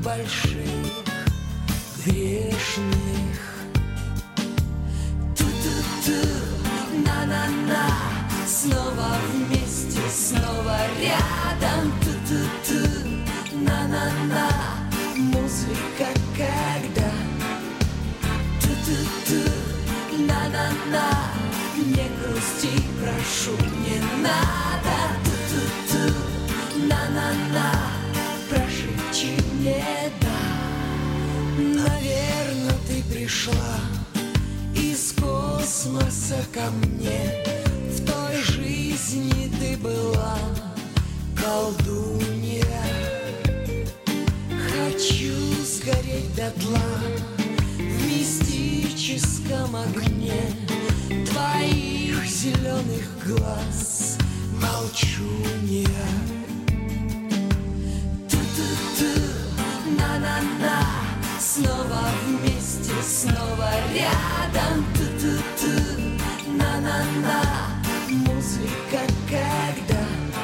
больших, грешных. Ту-ту-ту, на-на-на, снова вместе, снова рядом. Ту-ту-ту, на-на-на, музыка когда. Ту-ту-ту, на-на-на, не грусти, прошу, не надо. Ту-ту-ту, на-на-на, прошепчи мне да. Наверно, ты пришла из космоса ко мне. В той жизни ты была колдунья. Хочу сгореть дотла в мистическом огне твоих зеленых глаз, молчунья. Ту-ту-ту, на-на-на, снова вместе, снова рядом. Ту-ту-ту, на-на-на, музыка когда.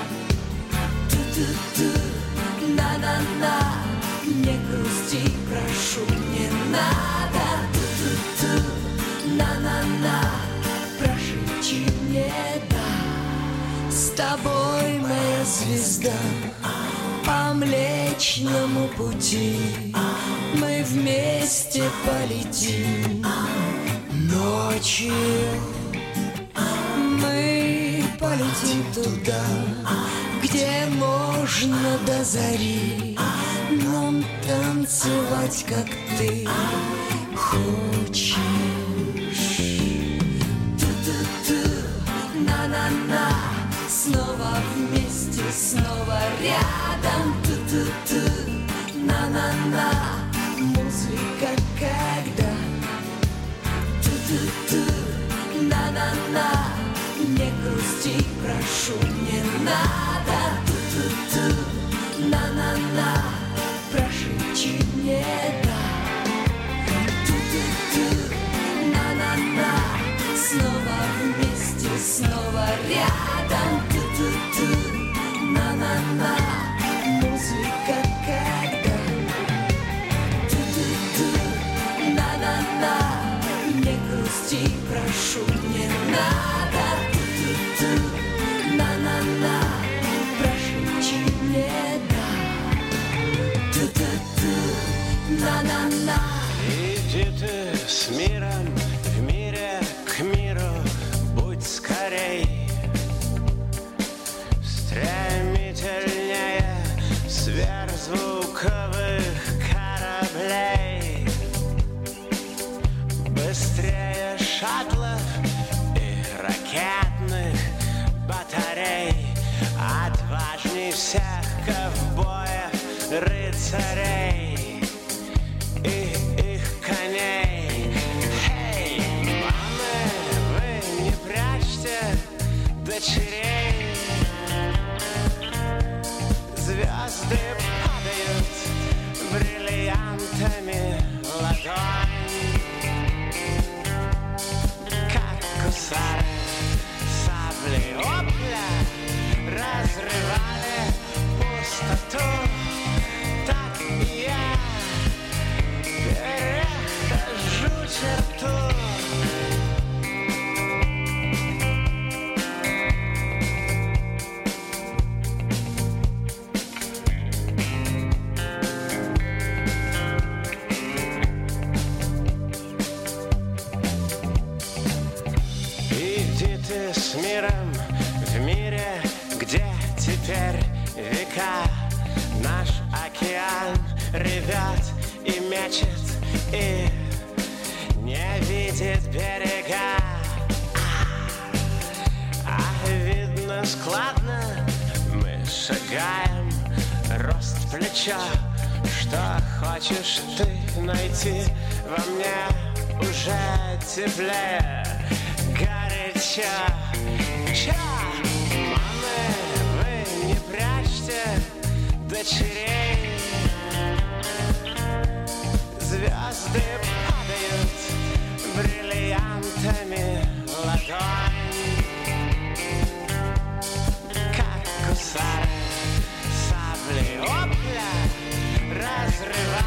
Ту-ту-ту, на-на-на, не грусти, прошу, не надо. Ту-ту-ту, на-на-на, прошепчи мне да. С тобой, моя звезда, по Млечному пути мы вместе полетим. Ночью мы полетим туда, где можно до зари нам танцевать, как ты хочешь. Ту-ту-ту, на-на-на, снова вместе, снова рядом. Ту-ту-ту, на-на-на, музыка когда. Ту-ту-ту, на-на-на, не грусти, прошу, не надо. Ту-ту-ту, на-на-на, прошепчи мне да. Ту-ту-ту, на-на-на, снова вместе, снова рядом. Ту-ту-ту, на-на-на, музыка когда. Ту-ту-ту, на-на-на, не грусти, прошу, не надо. Ту-ту-ту, на-на-на, прошепчи мне да. Ту-ту-ту, на-на-на. Иди ты с миром в мире к миру, будь скорей, стремительнее сверхзвуковых кораблей, быстрее шаттлов и ракетных батарей, отважней всех ковбоев, рыцарей и их коней. Эй, мамы, вы не прячьте дочерей, звезды падают бриллиантами в ладонь, как гусары сабли опля разрывали пустоту. Так и я перехожу черту. Иди ты с миром в мире, где теперь века. Наш океан ревет и мечет, и не видит берега. А видно складно, мы шагаем, рост плеча. Что хочешь ты найти во мне уже теплее, горячо. Мамы, вы не прячьте дочерей, звезды падают бриллиантами в ладонь, как гусары сабли опля разрывают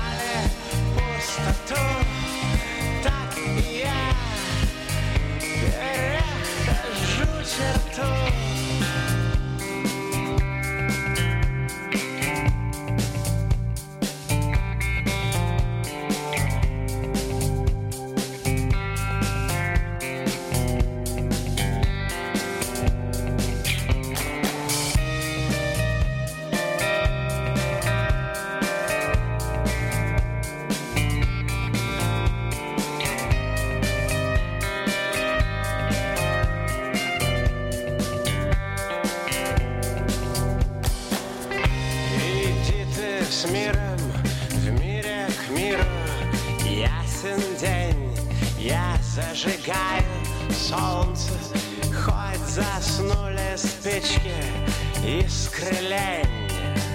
зажигаю солнце, хоть заснули спички искры лень.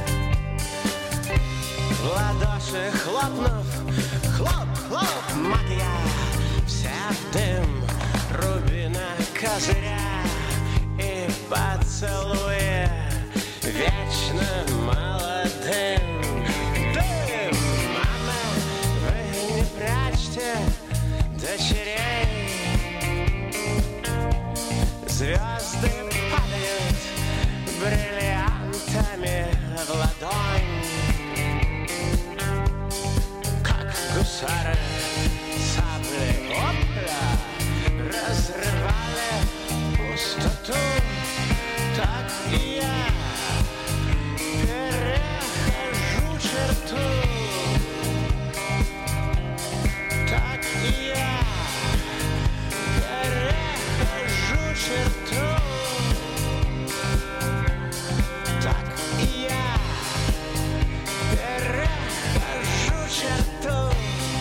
В ладоши хлопнув, хлоп-хлоп, магия, вся в дым рубина козыря и поцелуя вечно молодым. Дым, мама, вы не прячьте дочерей. Звезды падают бриллиантами в ладонь, как гусары сабли, опля, разрывали пустоту. Так и я перехожу черту. Так и я перехожу черту. Так и я перехожу черту.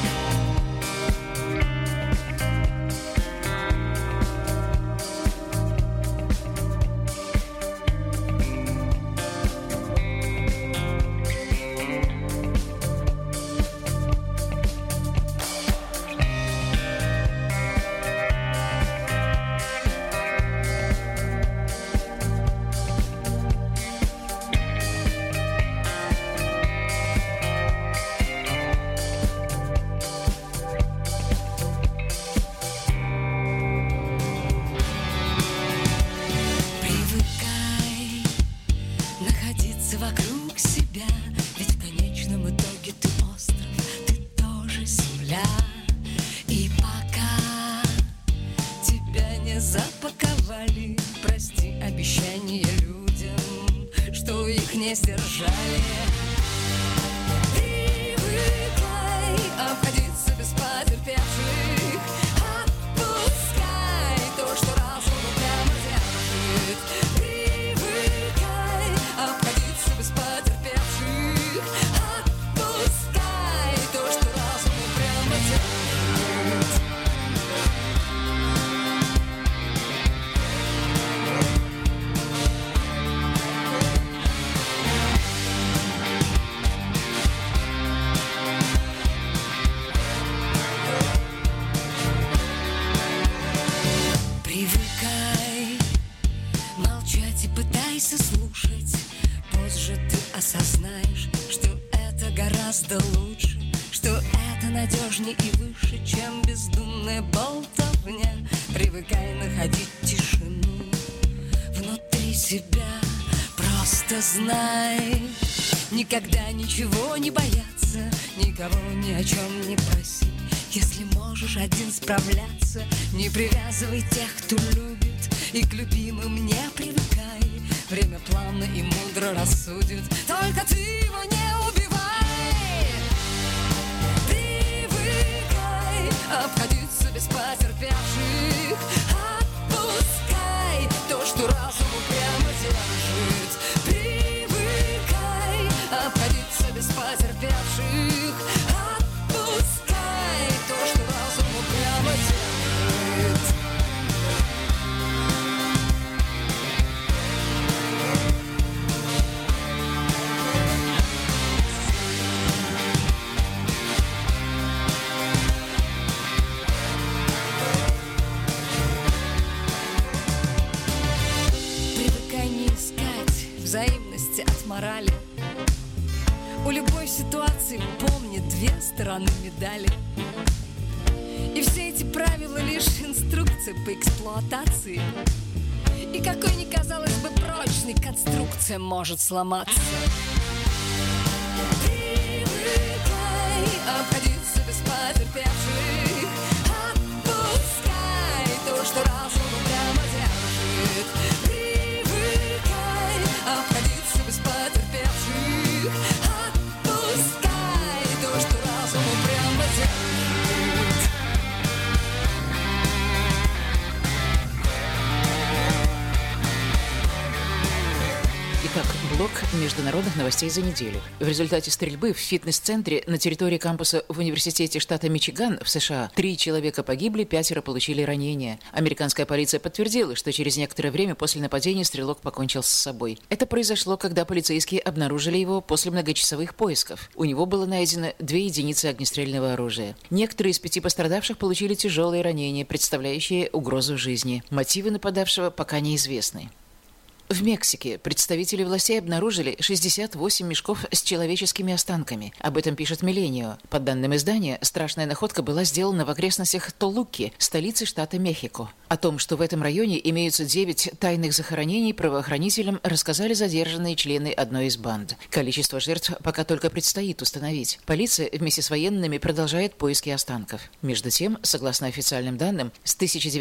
Вокруг себя, ведь в конечном итоге ты остров, ты тоже земля. И пока тебя не запаковали, прости обещания людям, что их не сдержали. Привыкай обходиться без потерпевших, отпускай то, что разум прямо держит. Привыкай обходиться без потерпевших, отпускай то, что разум прямо держит. Привыкай молчать и пытайся слушать. Позже ты осознаешь, что это гораздо лучше, что это надежнее и выше, чем бездумная болтовня. Привыкай находить тишину внутри себя. Просто знай, никогда ничего не бояться, никого ни о чем не проси. Если можешь один справляться, не привязывай тех, кто любит, и к любимым не привыкай. Время плавно и мудро рассудит, только ты его не убивай. Привыкай обходиться без потерпевших, отпускай то, что разум прямо держит. Привыкай обходиться без потерпевших, отпускай то, что разум прямо держит. Привыкай не искать взаимности от морали. У любой ситуации помни две стороны медали. И все эти правила лишь инструкция по эксплуатации. И какой ни казалось бы прочной конструкция может сломаться. Привыкай обходиться без потерпевших, отпускай то, что разум прямо держит. Привыкай обходиться без потерпевших, отпускай то, что разум прямо держит. Итак, Блок международных новостей за неделю. В результате стрельбы в фитнес-центре на территории кампуса в университете штата Мичиган в США 3 человека погибли, 5 получили ранения. Американская полиция подтвердила, что через некоторое время после нападения стрелок покончил с собой. Это произошло, когда полицейские обнаружили его после многочасовых поисков. У него было найдено 2 единицы огнестрельного оружия. Некоторые из 5 пострадавших получили тяжелые ранения, представляющие угрозу жизни. Мотивы нападавшего пока неизвестны. В Мексике представители властей обнаружили 68 мешков с человеческими останками. Об этом пишет Милленио. По данным издания, страшная находка была сделана в окрестностях Толуки, столицы штата Мехико. О том, что в этом районе имеются 9 тайных захоронений, правоохранителям рассказали задержанные члены одной из банд. Количество жертв пока только предстоит установить. Полиция вместе с военными продолжает поиски останков. Между тем, согласно официальным данным, с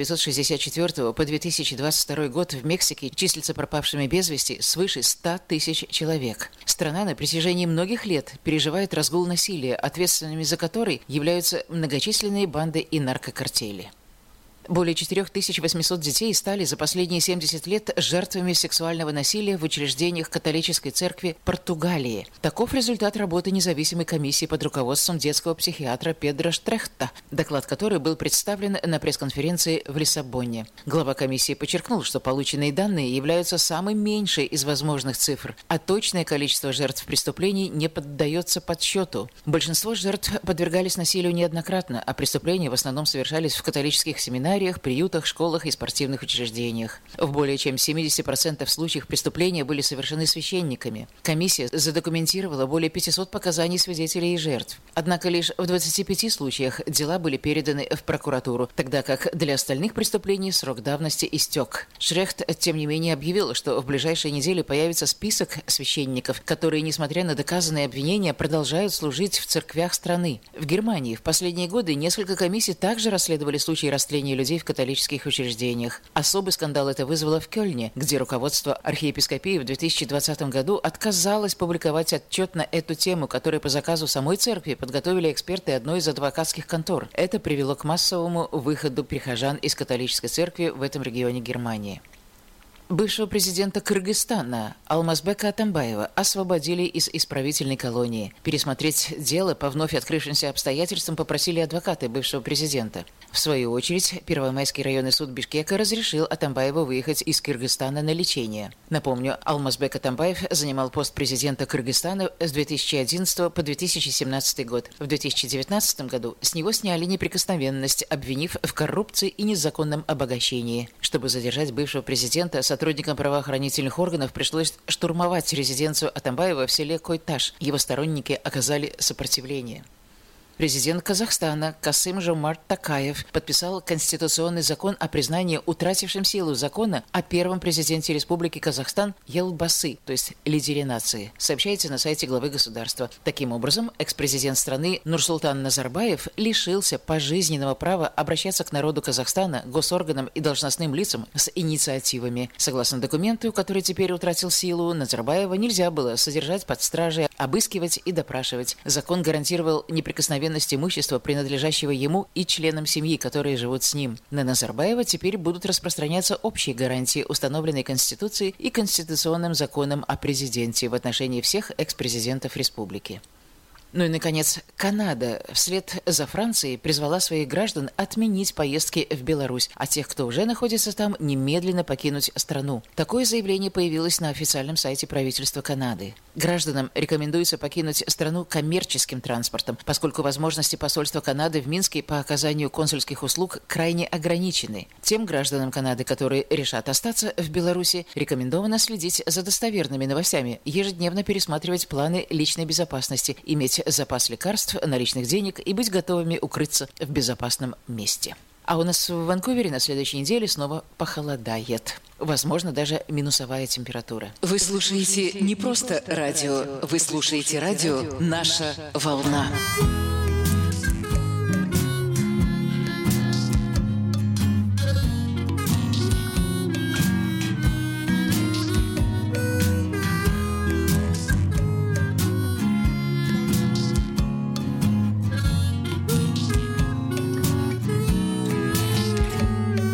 1964 по 2022 год в Мексике числится пропавшими без вести свыше 100 тысяч человек. Страна на протяжении многих лет переживает разгул насилия, ответственными за который являются многочисленные банды и наркокартели. Более 4800 детей стали за последние 70 лет жертвами сексуального насилия в учреждениях католической церкви Португалии. Таков результат работы независимой комиссии под руководством детского психиатра Педро Штрехта, доклад которой был представлен на пресс-конференции в Лиссабоне. Глава комиссии подчеркнул, что полученные данные являются самой меньшей из возможных цифр, а точное количество жертв преступлений не поддается подсчету. Большинство жертв подвергались насилию неоднократно, а преступления в основном совершались в католических семинариях, приютах, школах и спортивных учреждениях. В более чем 70% случаев преступления были совершены священниками. Комиссия задокументировала более 500 показаний свидетелей и жертв. Однако лишь в 25 случаях дела были переданы в прокуратуру, тогда как для остальных преступлений срок давности истек. Шрехт, тем не менее, объявил, что в ближайшие недели появится список священников, которые, несмотря на доказанные обвинения, продолжают служить в церквях страны. В Германии в последние годы несколько комиссий также расследовали случаи растления людей в католических учреждениях. Особый скандал это вызвало в Кёльне, где руководство архиепископии в 2020 году отказалось публиковать отчет на эту тему, который по заказу самой церкви подготовили эксперты одной из адвокатских контор. Это привело к массовому выходу прихожан из католической церкви в этом регионе Германии. Бывшего президента Кыргызстана Алмазбека Атамбаева освободили из исправительной колонии. Пересмотреть дело по вновь открывшимся обстоятельствам попросили адвокаты бывшего президента. В свою очередь, Первомайский районный суд Бишкека разрешил Атамбаеву выехать из Кыргызстана на лечение. Напомню, Алмазбек Атамбаев занимал пост президента Кыргызстана с 2011 по 2017 год. В 2019 году с него сняли неприкосновенность, обвинив в коррупции и незаконном обогащении. Чтобы задержать бывшего президента, сотрудникам правоохранительных органов пришлось штурмовать резиденцию Атамбаева в селе Койташ. Его сторонники оказали сопротивление. Президент Казахстана Касым-Жомарт Токаев подписал конституционный закон о признании утратившим силу закона о первом президенте Республики Казахстан Елбасы, то есть лидере нации, сообщается на сайте главы государства. Таким образом, экс-президент страны Нурсултан Назарбаев лишился пожизненного права обращаться к народу Казахстана, госорганам и должностным лицам с инициативами. Согласно документу, который теперь утратил силу, Назарбаева нельзя было содержать под стражей, обыскивать и допрашивать. Закон гарантировал неприкосновенность имущества, принадлежащего ему и членам семьи, которые живут с ним. На Назарбаева теперь будут распространяться общие гарантии, установленные Конституцией и Конституционным законом о президенте в отношении всех экс-президентов республики. Ну и, наконец, Канада вслед за Францией призвала своих граждан отменить поездки в Беларусь, а тех, кто уже находится там, немедленно покинуть страну. Такое заявление появилось на официальном сайте правительства Канады. Гражданам рекомендуется покинуть страну коммерческим транспортом, поскольку возможности посольства Канады в Минске по оказанию консульских услуг крайне ограничены. Тем гражданам Канады, которые решат остаться в Беларуси, рекомендовано следить за достоверными новостями, ежедневно пересматривать планы личной безопасности, иметь запас лекарств, наличных денег и быть готовыми укрыться в безопасном месте. А у нас в Ванкувере на следующей неделе снова похолодает. Возможно, даже минусовая температура. Вы слушаете не просто радио, вы слушаете радио «Наша волна».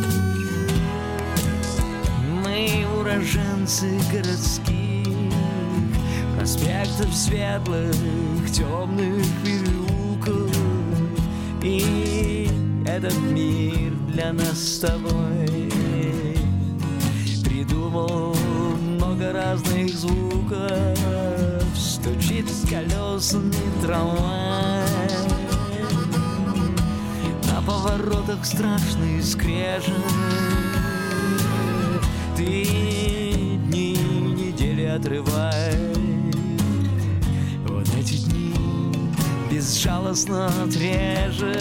Уроженцы городские, проспектов светлых, темных переулков. И этот мир для нас с тобой придумал много разных звуков. Стучит колесами трамвай, на поворотах страшный скрежет. Ты дни, недели отрывай. Вот эти дни безжалостно отрежет.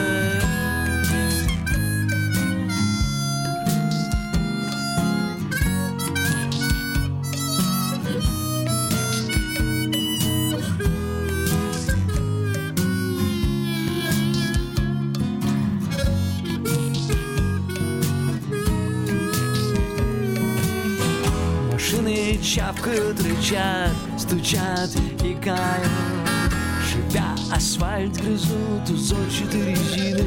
Машины чавкают, рычат, стучат и кают. Шипя асфальт грызут узорчатой резины.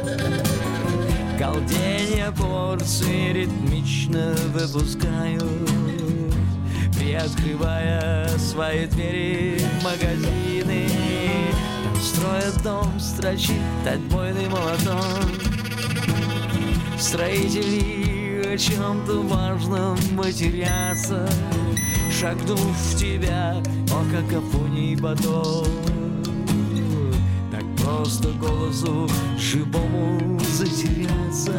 Галденья порции ритмично выпускают, приоткрывая свои двери магазины. Там строят дом, строчит отбойный молоток. Строители о чем-то важном матерятся, шагнув в тебя, о какофонии поток. Так просто голосу живому затеряться.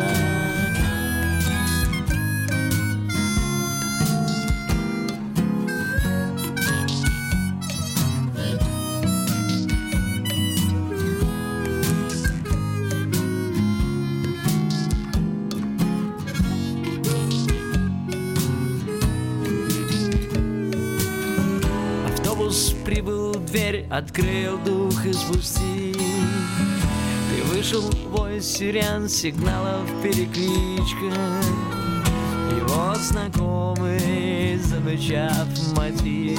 Прибыл, дверь открыл, дух испусти. Ты вышел, вой сирен, сигналов перекличка. И вот знакомый, замычав мотив,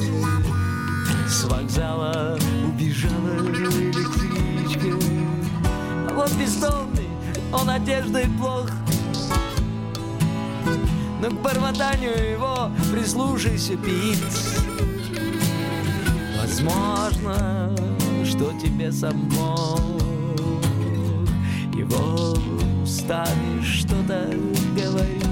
с вокзала убежала электричка. А вот бездомный, он одеждой плох, но к бормотанию его прислушайся, пить. Возможно, что тебе сам Бог его устами что-то говорит.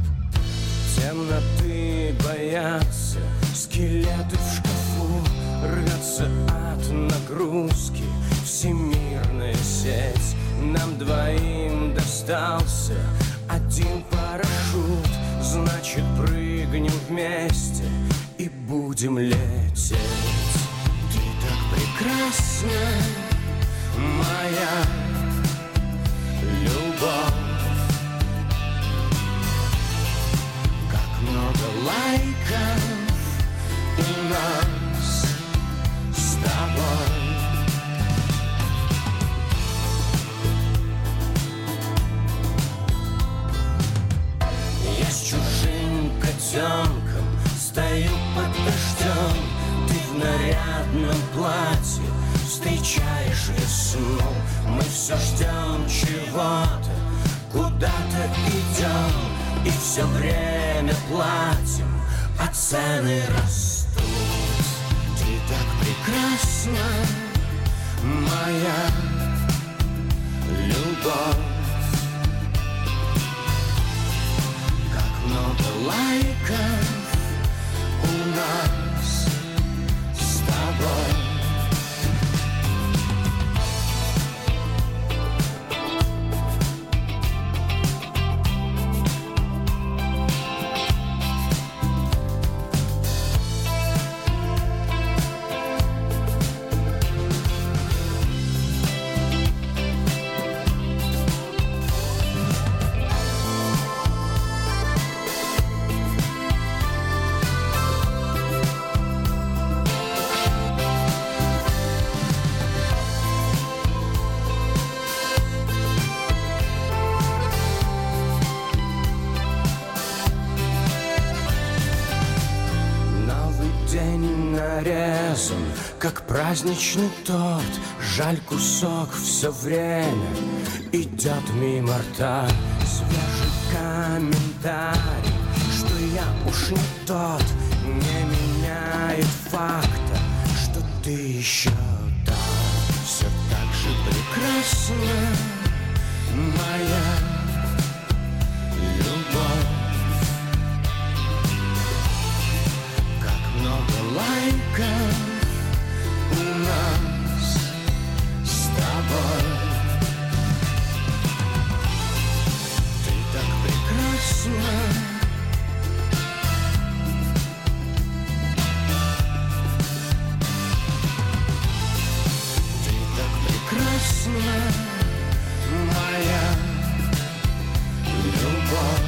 Темноты боятся скелеты в шкафу, избавляться от нагрузки. Всемирная сеть, нам двоим достался один парашют. Значит, прыгнем вместе и будем лететь. Ты так прекрасна, моя любовь. Как много лайков у нас с тобой. Я с чужим котенком стою под дождем. Ты в нарядном платье встречаешь весну. Мы все ждем чего-то, куда-то идем, и все время платим, а цены растут. Ты так прекрасна, моя любовь. Как много лайков у нас с тобой. Нарезан, как праздничный торт. Жаль, кусок все время идет мимо рта. Свежий комментарий, что я уж не тот, не меняет факта, что ты еще там. Все так же прекрасна, моя любовь. Много лайков у нас с тобой. Ты так прекрасна, ты так прекрасна, моя любовь.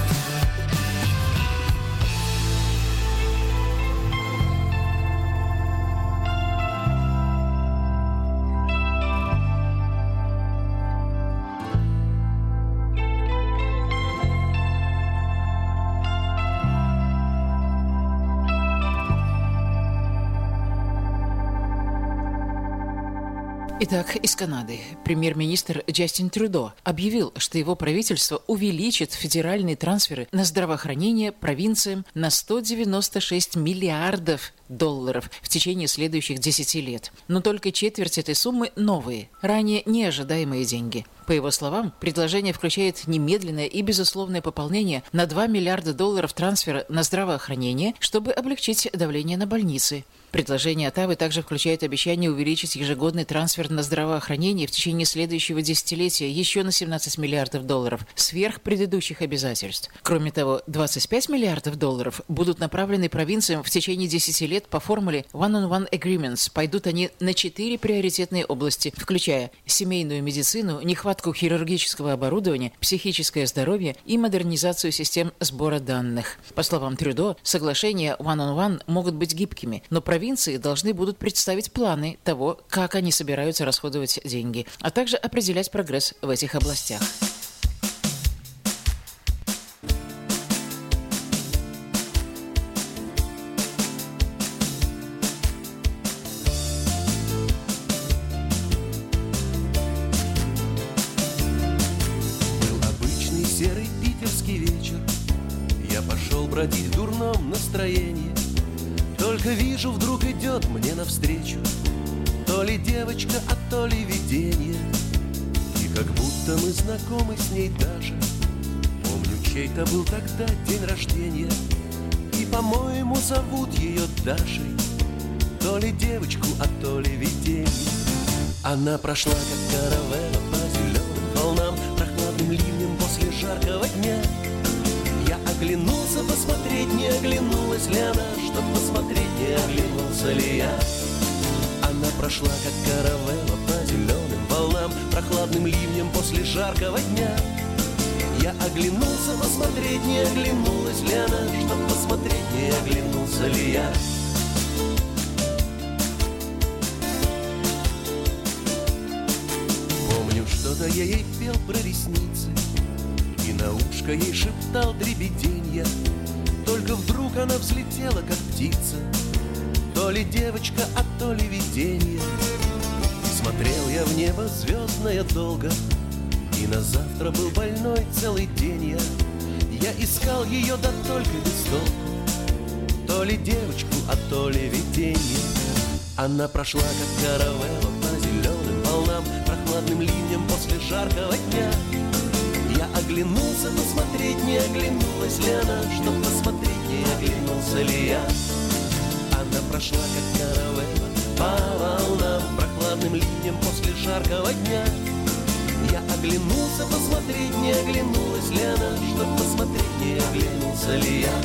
Итак, из Канады премьер-министр Джастин Трюдо объявил, что его правительство увеличит федеральные трансферы на здравоохранение провинциям на 196 миллиардов долларов в течение следующих 10 лет. Но только четверть этой суммы новые, ранее неожидаемые деньги. По его словам, предложение включает немедленное и безусловное пополнение на 2 миллиарда долларов трансфера на здравоохранение, чтобы облегчить давление на больницы. Предложение Оттавы также включает обещание увеличить ежегодный трансфер на здравоохранение в течение следующего десятилетия еще на 17 миллиардов долларов, сверх предыдущих обязательств. Кроме того, 25 миллиардов долларов будут направлены провинциям в течение 10 лет по формуле One-on-One Agreements. Пойдут они на 4 приоритетные области, включая семейную медицину, нехватку хирургического оборудования, психическое здоровье и модернизацию систем сбора данных. По словам Трюдо, соглашения One-on-One могут быть гибкими, но провинции должны будут представить планы того, как они собираются расходовать деньги, а также определять прогресс в этих областях. Был обычный серый питерский вечер. Я пошел бродить в дурном настроении. Только вижу, вдруг идет мне навстречу то ли девочка, а то ли видение. И как будто мы знакомы с ней даже. Помню, чей-то был тогда день рождения. И, по-моему, зовут ее Дашей. то ли девочку, а то ли видение. Она прошла, как каравелла, по зеленым волнам, прохладным ливнем после жаркого дня. Я оглянулся посмотреть, не оглянулась ли она, чтоб посмотреть, не оглянулся ли я. Она прошла, как каравелла, по зеленым волнам, прохладным ливнем после жаркого дня. Я оглянулся посмотреть, не оглянулась ли она, чтоб посмотреть, не оглянулся ли я. Помню, что-то я ей пел про ресницы, и на ушко ей шептал дребеденья. Только вдруг она взлетела, как птица, то ли девочка, а то ли видение. И смотрел я в небо звездное долго, и на завтра был больной целый день я искал ее, да только без толку, то ли девочку, а то ли видение. Она прошла, как каравелла, по зеленым волнам, прохладным ливнем после жаркого дня. Я оглянулся посмотреть, не оглянулась ли она, чтоб посмотреть, не оглянулся ли я. Она прошла, как каравелла, по волнам, прохладным ливнем после жаркого дня. Я оглянулся посмотреть, не оглянулась ли она, чтоб посмотреть, не оглянулся ли я.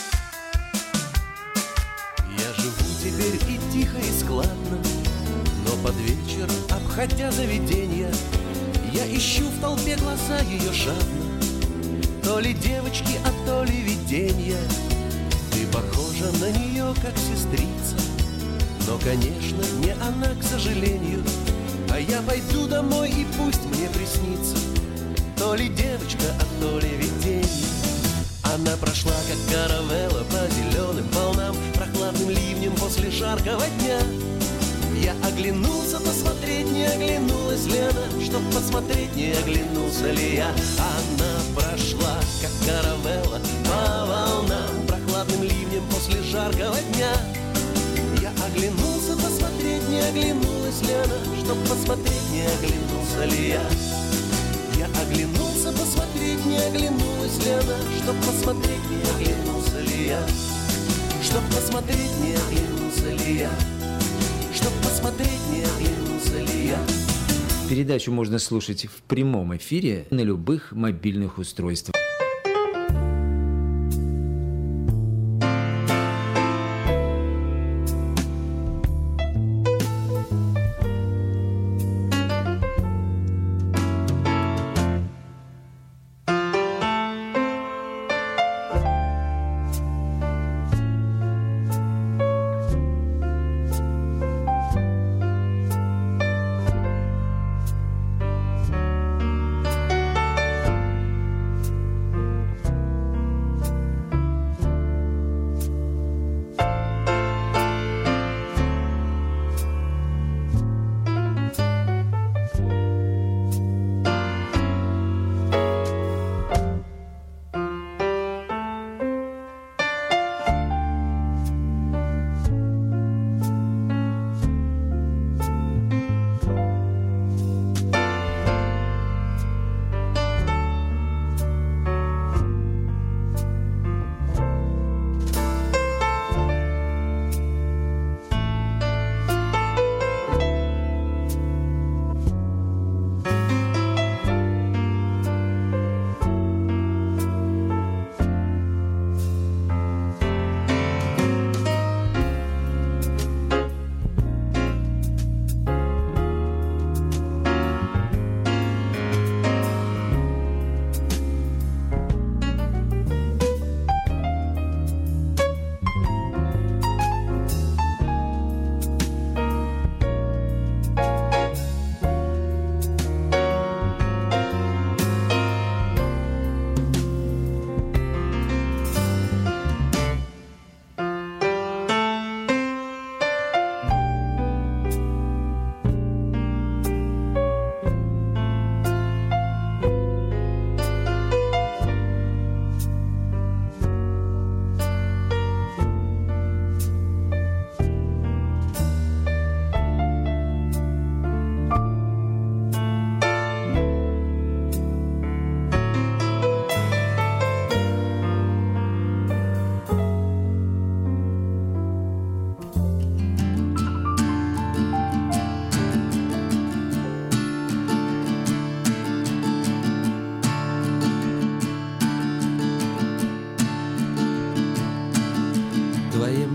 Я живу теперь и тихо, и складно, но под вечер, обходя заведенья, я ищу в толпе глаза ее жадно, то ли девочки, а то ли виденья. Ты похожа на нее, как сестрица, но, конечно, не она, к сожалению. А я пойду домой, и пусть мне приснится то ли девочка, а то ли видение. Она прошла, как каравелла, по зеленым волнам, прохладным ливнем после жаркого дня. Я оглянулся посмотреть, не оглянулась ли она, чтоб посмотреть, не оглянулся ли я. Она прошла, как каравелла, по волнам, прохладным ливнем после жаркого дня. Я оглянулся посмотреть, не оглянулась ли она, чтоб посмотреть, не оглянулся ли я. Я оглянулся посмотреть, не оглянулась ли она, чтоб посмотреть, не оглянулся ли я. Чтоб посмотреть, не оглянулся ли я. Чтоб посмотреть, не оглянулся ли я. Передачу можно слушать в прямом эфире на любых мобильных устройствах.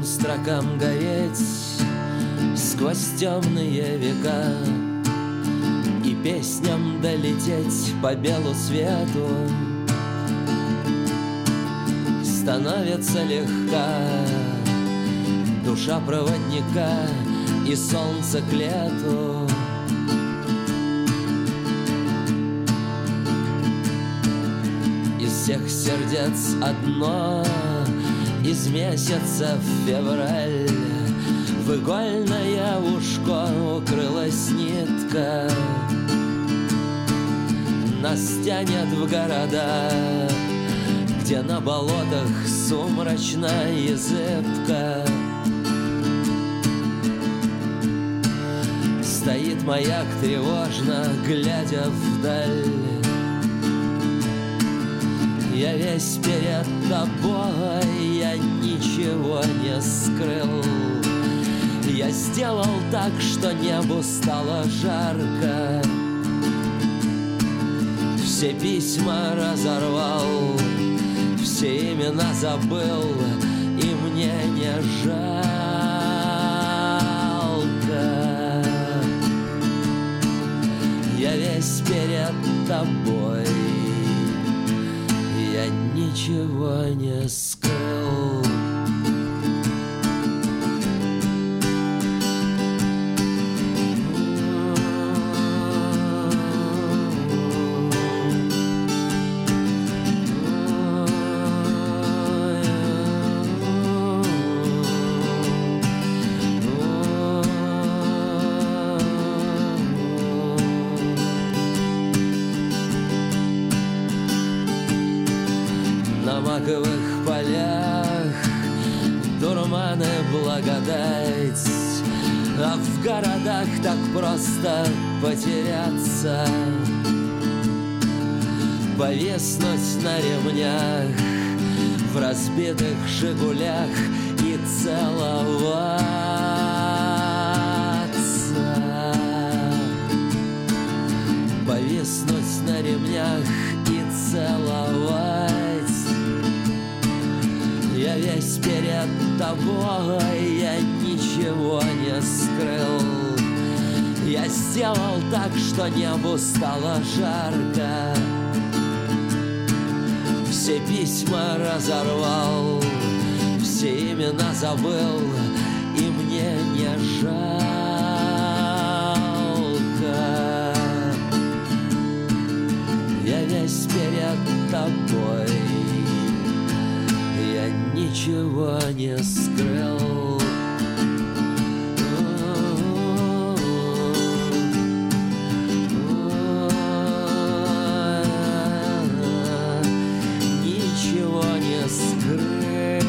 белым строкам гореть сквозь темные века и песням долететь по белу свету. Становится легка душа проводника и солнце к лету. Из всех сердец одно, из месяца в февраль в игольное ушко укрылась нитка. Нас тянет в города, где на болотах сумрачно и зыбко. Стоит маяк тревожно, глядя вдаль. Я весь перед тобой, я ничего не скрыл. Я сделал так, что небу стало жарко. Все письма разорвал, все имена забыл, и мне не жалко. Я весь перед тобой, я ничего не скрыл. Маковых полях дурманы благодать, а в городах так просто потеряться, повиснуть на ремнях в разбитых «Жигулях» и целоваться, повиснуть на ремнях и целовать. Я весь перед тобой, я ничего не скрыл. Я сделал так, что небу стало жарко. Все письма разорвал, все имена забыл, и мне не жалко. Я весь перед тобой, я ничего не скрыл. Ничего не скрыл.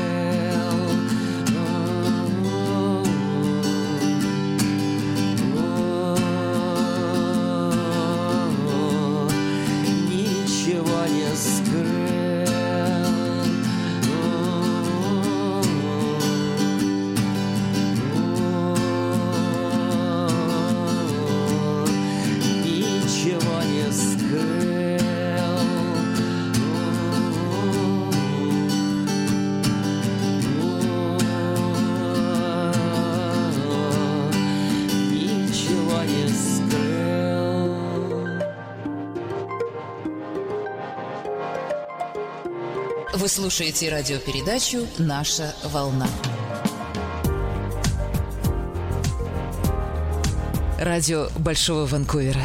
Ничего не скрыл. Вы слушаете радиопередачу «Наша волна». Радио Большого Ванкувера.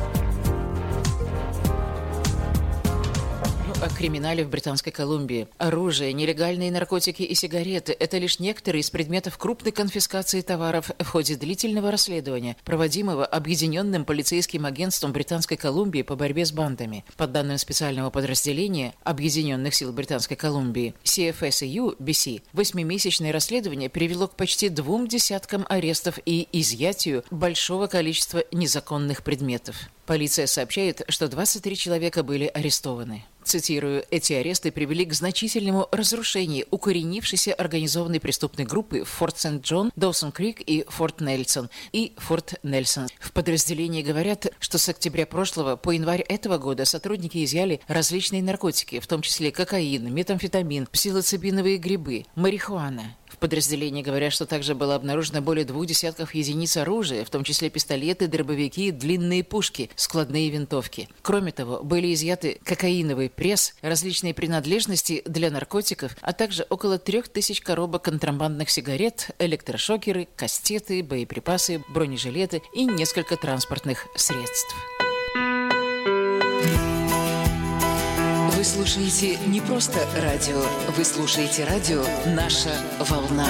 О криминале в Британской Колумбии. Оружие, нелегальные наркотики и сигареты – это лишь некоторые из предметов крупной конфискации товаров в ходе длительного расследования, проводимого Объединенным полицейским агентством Британской Колумбии по борьбе с бандами. По данным специального подразделения Объединенных сил Британской Колумбии CFSEU-BC, 8-месячное расследование привело к почти 20 арестов и изъятию большого количества незаконных предметов. Полиция сообщает, что 23 человека были арестованы. Цитирую, «Эти аресты привели к значительному разрушению укоренившейся организованной преступной группы в Форт Сент-Джон, Доусон-Крик и Форт Нельсон. В подразделении говорят, что с октября прошлого по январь этого года сотрудники изъяли различные наркотики, в том числе кокаин, метамфетамин, псилоцибиновые грибы, марихуана». В подразделении говорят, что также было обнаружено более 20 единиц оружия, в том числе пистолеты, дробовики, длинные пушки, складные винтовки. Кроме того, были изъяты кокаиновый пресс, различные принадлежности для наркотиков, а также около 3000 коробок контрабандных сигарет, электрошокеры, кастеты, боеприпасы, бронежилеты и несколько транспортных средств. Вы слушаете не просто радио, вы слушаете радио «Наша волна».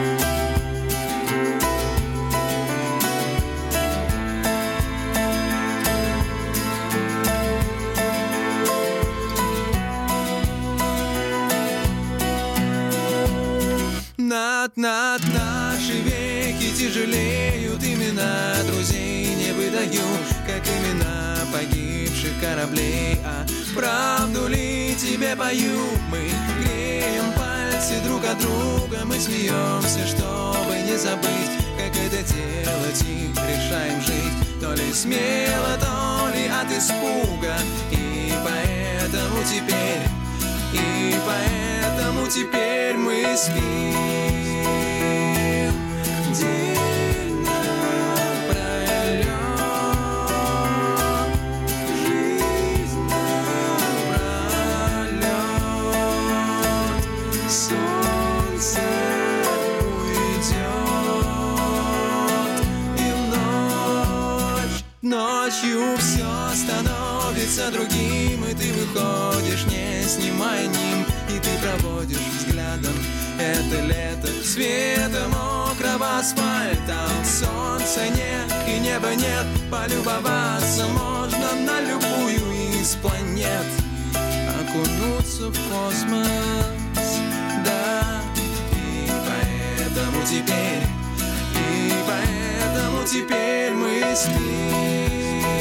Над наши веки тяжелеют имена друзей, не выдаю, как имена погибших кораблей. А правду ли тебе пою? Мы греем пальцы друг от друга, мы смеемся, чтобы не забыть, как это делать, и решаем жить то ли смело, то ли от испуга. И поэтому теперь мы спим день напролет, жизнь напролет. Солнце уйдет, и ночью все становится другим, и ты выходишь, не снимая ним, и ты проводишь взглядом это лето цвета мокрого асфальта. Солнца нет и неба нет, полюбоваться можно на любую из планет, окунуться в космос, да. И поэтому теперь мы спим.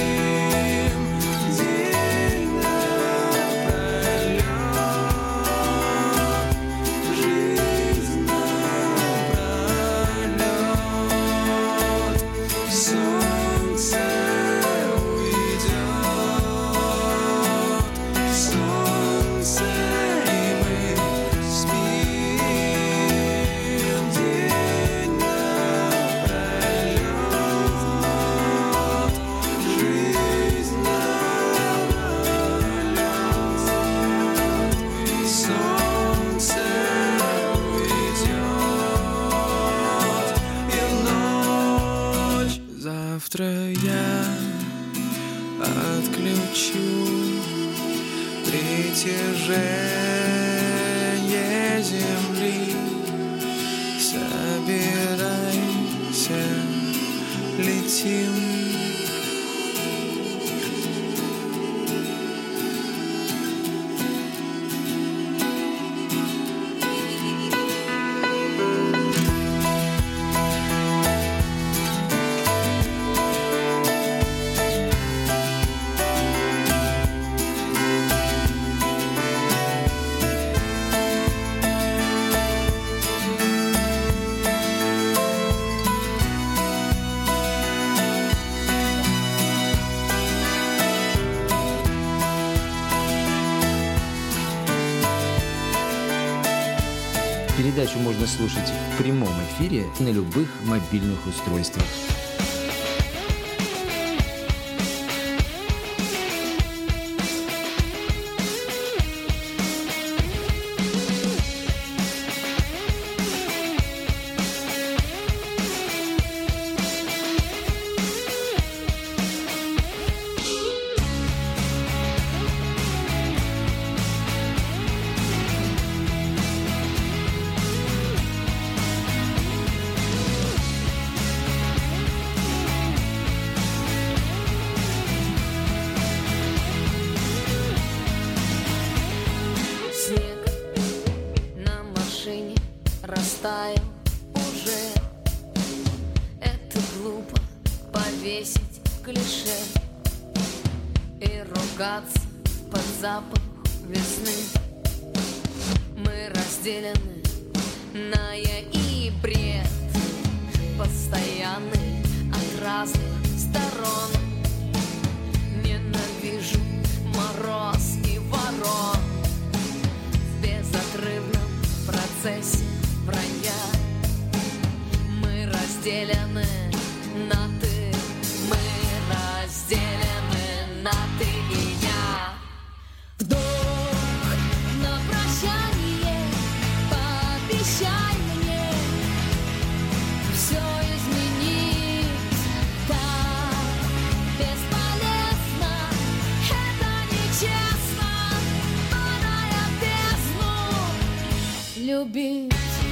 Завтра я отключу притяжение земли. Собирайся, летим. Передачу можно слушать в прямом эфире на любых мобильных устройствах. Растаял уже. Это глупо повесить клише и ругаться под запах весны. Мы разделены на я и бред, постоянный от разных сторон. Ненавижу мороз и ворон в безотрывном процессе вранья. Мы разделены на ты, мы разделены на ты и я. Вдох на прощание, пообещай мне все изменить. Так бесполезно, это нечестно, падая в бездну, любить.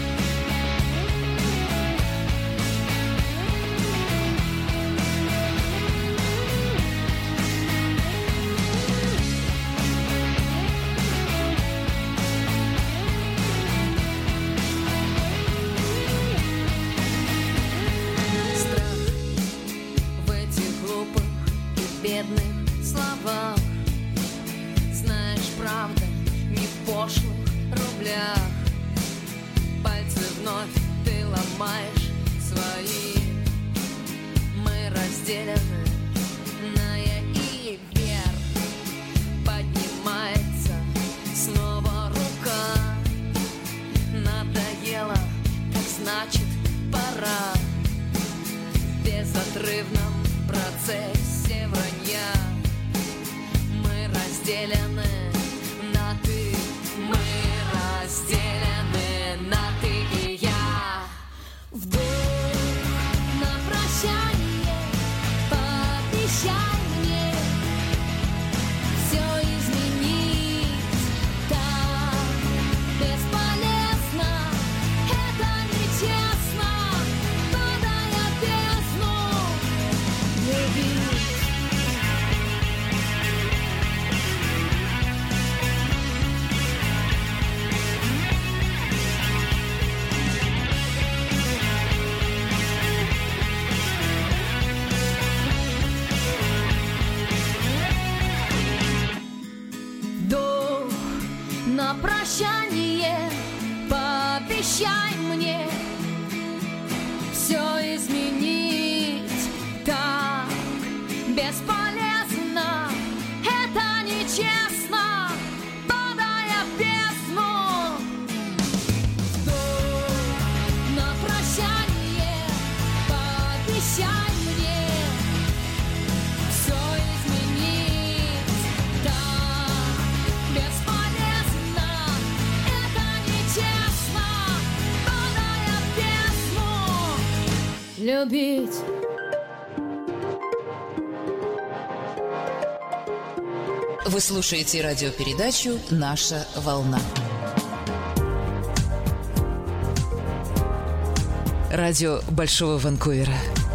Бедных словах, знаешь, правда не в пошлых рублях. Пальцы вновь ты ломаешь свои. Мы разделены на я и вверх. Поднимается снова рука. Надоело, так значит пора. В безотрывном процессе вранья мы разделены на ты, мы разделены на ты и я. Вдох на прощание, пообещай мне все изменить. Так бесполезно, это нечестно, падая в бездну, любить. Вдох на прощание, пообещай мне все изменить. Так бесполезно, это нечестно, падая в бездну. Вдох на прощание, пообещай мне все изменить. Так бесполезно, это нечестно, падая в бездну, любить. Вы слушаете радиопередачу «Наша волна». Радио Большого Ванкувера.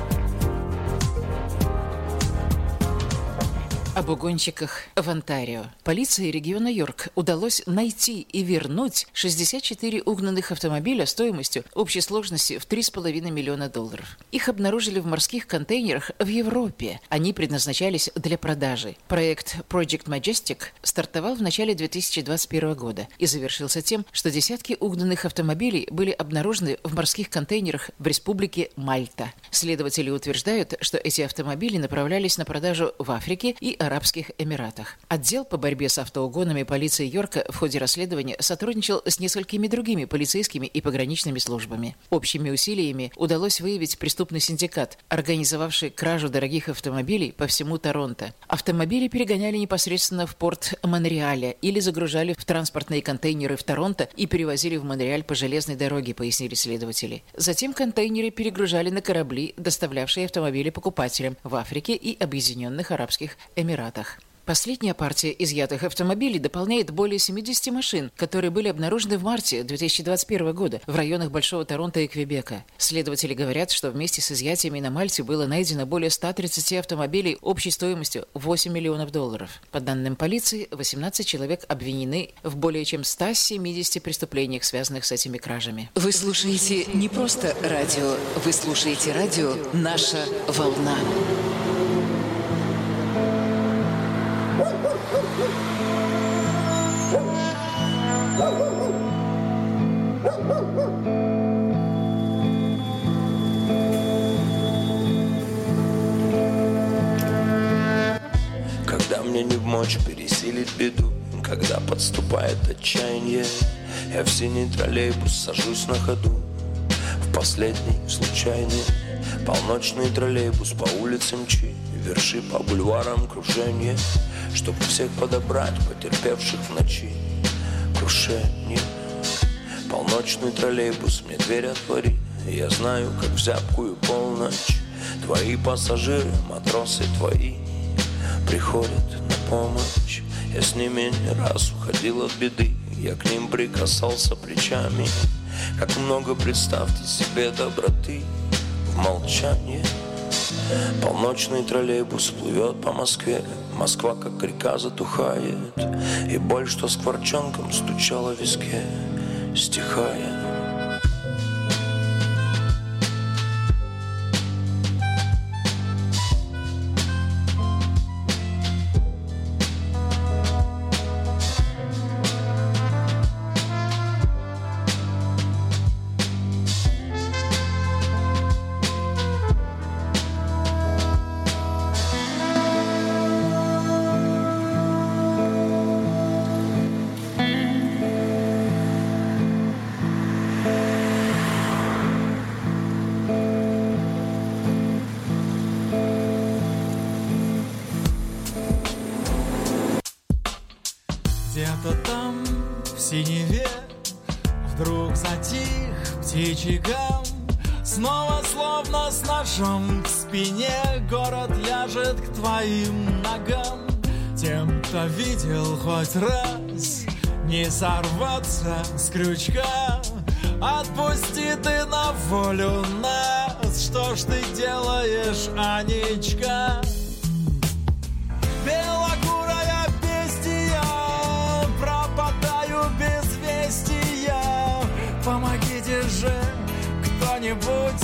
Об угонщиках в Онтарио. Полиции региона Йорк удалось найти и вернуть 64 угнанных автомобиля стоимостью общей сложности в $3,5 миллиона. Их обнаружили в морских контейнерах в Европе. Они предназначались для продажи. Проект Project Majestic стартовал в начале 2021 года и завершился тем, что десятки угнанных автомобилей были обнаружены в морских контейнерах в Республике Мальта. Следователи утверждают, что эти автомобили направлялись на продажу в Африке и Арабских Эмиратах. Отдел по борьбе с автоугонами полиции Йорка в ходе расследования сотрудничал с несколькими другими полицейскими и пограничными службами. Общими усилиями удалось выявить преступный синдикат, организовавший кражу дорогих автомобилей по всему Торонто. Автомобили перегоняли непосредственно в порт Монреаля или загружали в транспортные контейнеры в Торонто и перевозили в Монреаль по железной дороге, пояснили следователи. Затем контейнеры перегружали на корабли, доставлявшие автомобили покупателям в Африке и Объединенных Арабских Эмиратах. Последняя партия изъятых автомобилей дополняет более 70 машин, которые были обнаружены в марте 2021 года в районах Большого Торонто и Квебека. Следователи говорят, что вместе с изъятиями на Мальте было найдено более 130 автомобилей общей стоимостью $8 миллионов. По данным полиции, 18 человек обвинены в более чем 170 преступлениях, связанных с этими кражами. Вы слушаете не просто радио, вы слушаете радио «Наша волна». помочь пересилить беду. Когда подступает отчаяние, я в синий троллейбус сажусь на ходу. В последний, случайный, полночный троллейбус по улице мчи. Верши по бульварам кружение, чтобы всех подобрать, потерпевших в ночи. Крушение. Полночный троллейбус, мне дверь отвори. Я знаю, как в зябкую полночь твои пассажиры, матросы твои, приходят на помощь. Я с ними не раз уходил от беды, я к ним прикасался плечами. Как много, представьте себе, доброты в молчании. Полночный троллейбус плывет по Москве. Москва, как река, затухает, и боль, что скворчонком стучала в виске, стихая. Где-то там, в синеве, вдруг затих птичий гам. Снова словно с ножом в спине город ляжет к твоим ногам. Тем, кто видел хоть раз, не сорваться с крючка. Отпусти ты на волю нас, что ж ты делаешь, Анечка? Белокурая бестия, пропадаю без вестия. Помогите же кто-нибудь.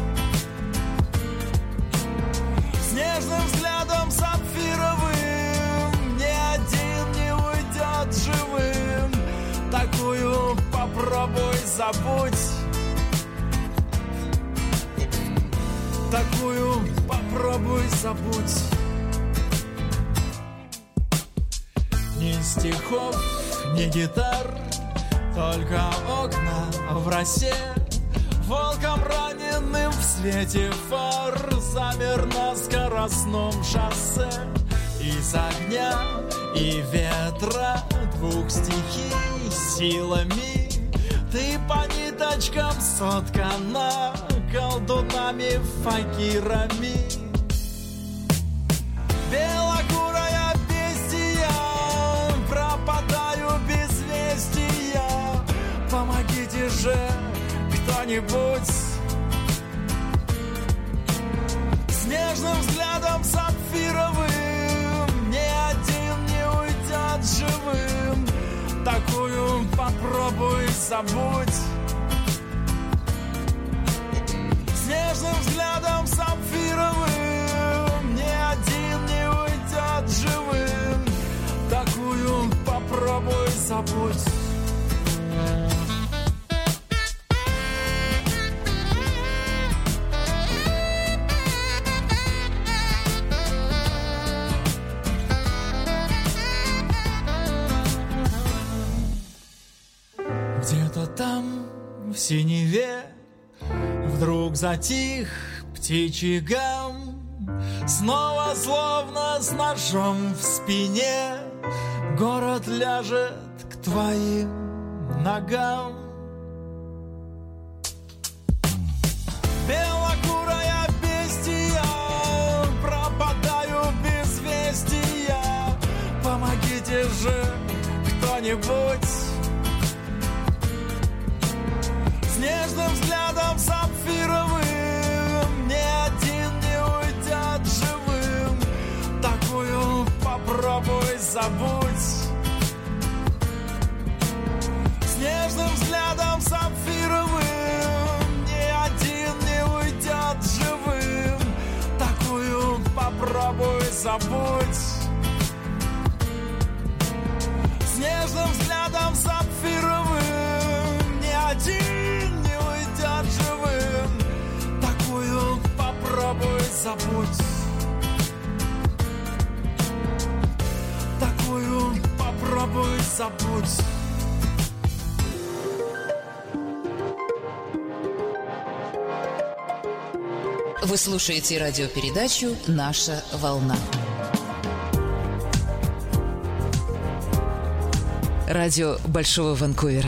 С нежным взглядом сапфировым ни один не уйдет живым. Такую попробуй забудь. Такую попробуй забудь. Ни стихов, ни гитар, только окна в росе. Волком раненым в свете фар замер на скоростном шоссе. Из огня и ветра двух стихий силами ты по ниточкам соткана колдунами, факирами. Белокурая бестия, пропадаю без вестия. Помогите же кто-нибудь. С нежным взглядом сапфировым ни один не уйдет живым. Такую попробуй забудь. С нежным взглядом сапфировым ни один не уйдет живым. Такую попробуй забудь. Где-то там, в синеве, вдруг затих птичий гам. Снова словно с ножом в спине город ляжет к твоим ногам. Белокурая бестия, пропадаю без вестия. Помогите же кто-нибудь. С нежным взглядом сапфировым ни один не уйдет живым. Такую попробуй забудь. С нежным взглядом сапфировым ни один не уйдет живым. Такую попробуй забудь. С нежным взглядом сапфировым ни один не уйдет живым. Такую попробуй забудь. Вы слушаете радиопередачу «Наша волна». Радио Большого Ванкувера.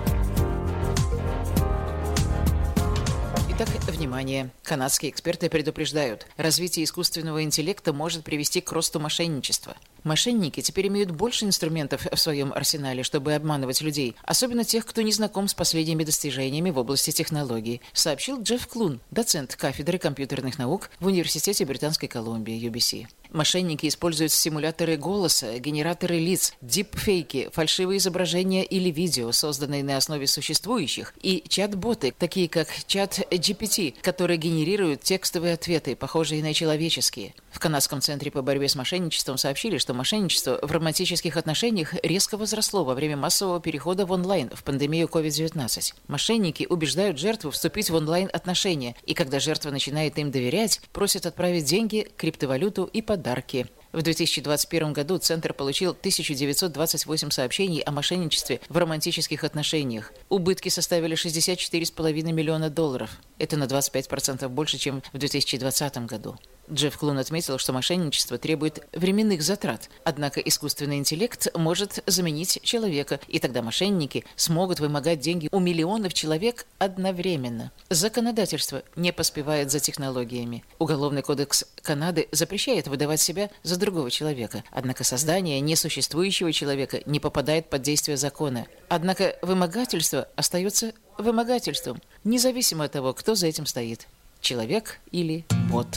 Итак, внимание. Канадские эксперты предупреждают, развитие искусственного интеллекта может привести к росту мошенничества. Мошенники теперь имеют больше инструментов в своем арсенале, чтобы обманывать людей, особенно тех, кто не знаком с последними достижениями в области технологий, сообщил Джефф Клун, доцент кафедры компьютерных наук в Университете Британской Колумбии, UBC. Мошенники используют симуляторы голоса, генераторы лиц, дипфейки, фальшивые изображения или видео, созданные на основе существующих, и чат-боты, такие как чат GPT, которые генерируют текстовые ответы, похожие на человеческие. В Канадском центре по борьбе с мошенничеством сообщили, что мошенничество в романтических отношениях резко возросло во время массового перехода в онлайн в пандемию COVID-19. Мошенники убеждают жертву вступить в онлайн-отношения, и когда жертва начинает им доверять, просят отправить деньги, криптовалюту и подарки. В 2021 году Центр получил 1928 сообщений о мошенничестве в романтических отношениях. Убытки составили $64,5 миллиона. Это на 25% больше, чем в 2020 году. Джефф Клун отметил, что мошенничество требует временных затрат, однако искусственный интеллект может заменить человека, и тогда мошенники смогут вымогать деньги у миллионов человек одновременно. Законодательство не поспевает за технологиями. Уголовный кодекс Канады запрещает выдавать себя за другого человека, однако создание несуществующего человека не попадает под действие закона. Однако вымогательство остается вымогательством, независимо от того, кто за этим стоит – человек или бот.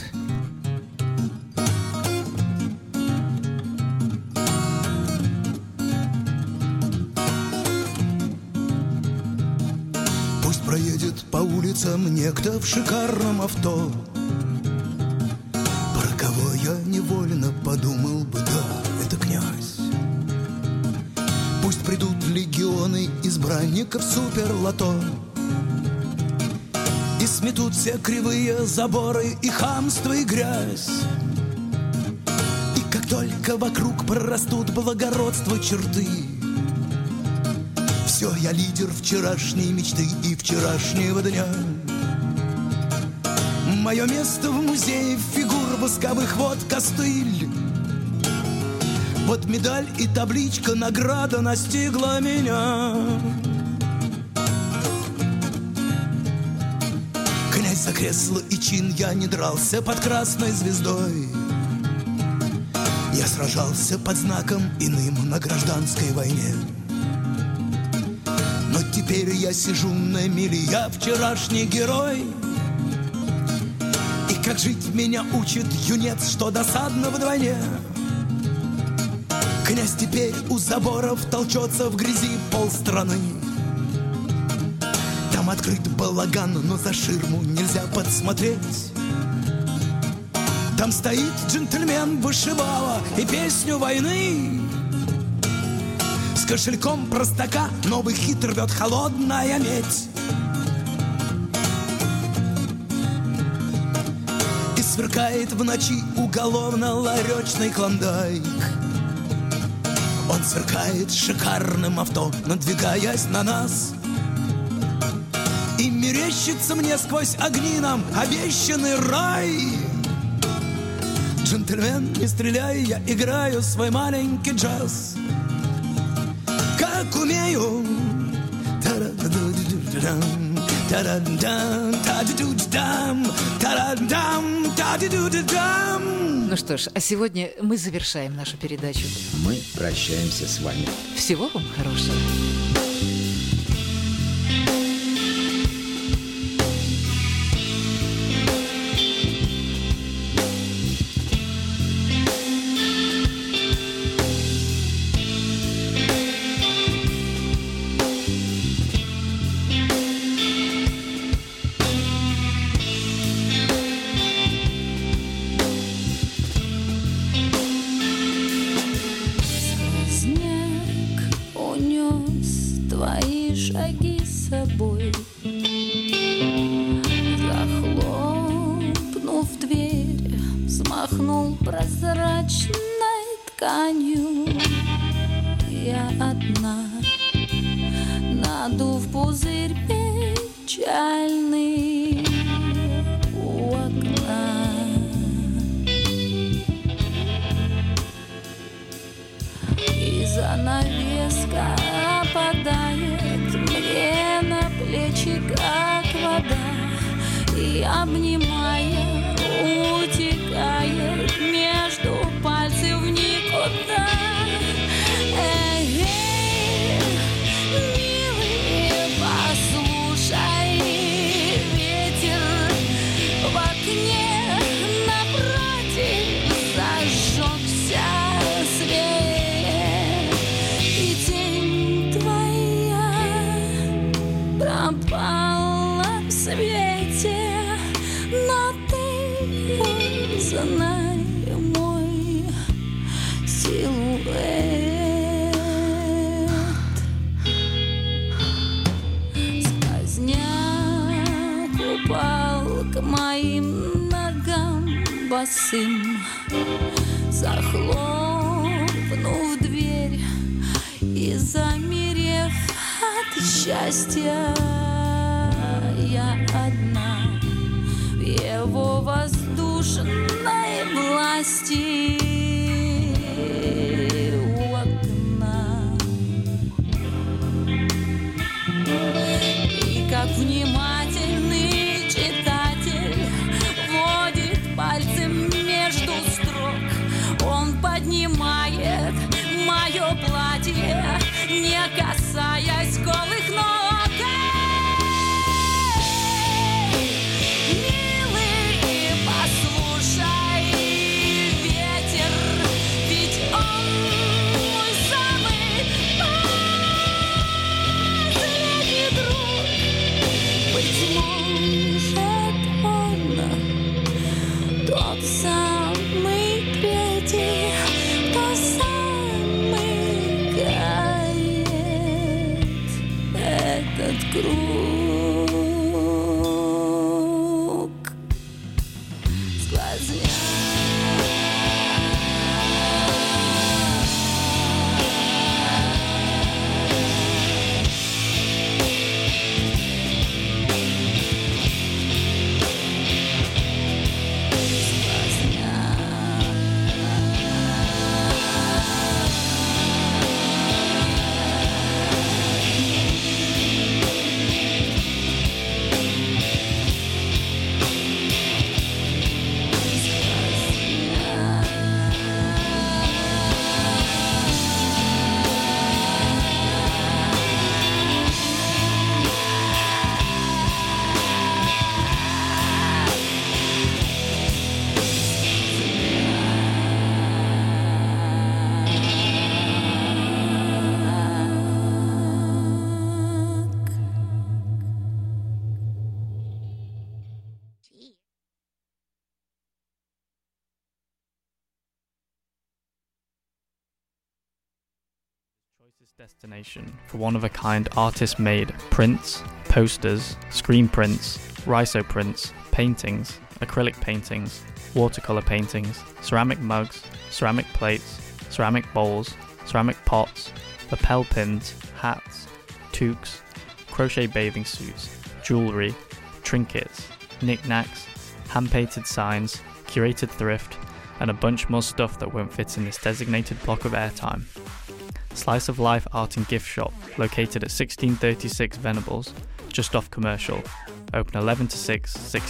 Проедет по улицам некто в шикарном авто, про кого я невольно подумал бы, да, это князь. Пусть придут легионы избранников суперлото и сметут все кривые заборы и хамство и грязь. И как только вокруг прорастут благородства черты, все, я лидер вчерашней мечты и вчерашнего дня. Мое место в музее фигур восковых, вот костыль. Вот медаль и табличка, награда настигла меня. Князь за кресло и чин, я не дрался под красной звездой. Я сражался под знаком иным на гражданской войне. Но теперь я сижу на мели, я вчерашний герой. И как жить меня учит юнец, что досадно вдвойне. Князь теперь у заборов толчется в грязи полстраны. Там открыт балаган, но за ширму нельзя подсмотреть. Там стоит джентльмен вышибала и песню войны. С кошельком простака новый хит рвет холодная медь. И сверкает в ночи уголовно-ларечный клондайк. Он сверкает шикарным авто, надвигаясь на нас. И мерещится мне сквозь огни нам обещанный рай. Джентльмен, не стреляй, я играю свой маленький джаз. Как умею. Ну что ж, а сегодня мы завершаем нашу передачу. Мы прощаемся с вами. Всего вам хорошего. Твои шаги с собой, захлопнув дверь, взмахнул прозрачной тканью. Я одна, надув пузырь печальный у окна. тоска опадает мне на плечи, как вода, и, обнимая, утекает между пальцев в никуда. Милый, послушай, ветер в окне напротив зажегся свет, и тень твоя пропала в свете, но ты узнай мой силуэт. Сквозняк упал к моим ногам босым, захлопнув дверь и замерев от счастья. Я одна в его воздушной власти у окна. И как внимательный читатель водит пальцем между строк, он поднимает мое платье, не касаясь голых ног. Круг сквозняк. Destination for one-of-a-kind artist-made prints, posters, screen prints, riso prints, paintings, acrylic paintings, watercolor paintings, ceramic mugs, ceramic plates, ceramic bowls, ceramic pots, lapel pins, hats, toques, crochet bathing suits, jewellery, trinkets, knickknacks, hand-painted signs, curated thrift, and a bunch more stuff that won't fit in this designated block of airtime. Slice of Life Art and Gift Shop, located at 1636 Venables, just off Commercial, open 11 to 6, 6